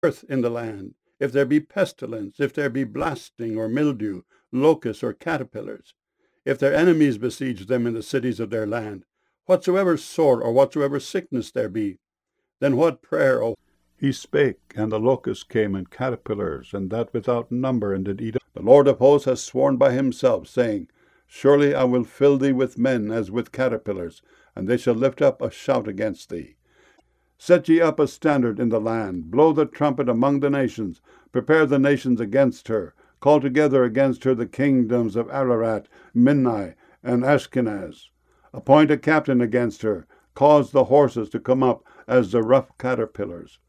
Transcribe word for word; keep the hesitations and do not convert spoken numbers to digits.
earth in the land, if there be pestilence, if there be blasting or mildew, locusts or caterpillars, if their enemies besiege them in the cities of their land, whatsoever sort or whatsoever sickness there be, then what prayer, O he spake, and the locusts came, and caterpillars, and that without number, and did eat up. The Lord of hosts has sworn by himself, saying, Surely I will fill thee with men as with caterpillars, and they shall lift up a shout against thee. Set ye up a standard in the land, blow the trumpet among the nations, prepare the nations against her, call together against her the kingdoms of Ararat, Minnai, and Ashkenaz. Appoint a captain against her, cause the horses to come up as the rough caterpillars,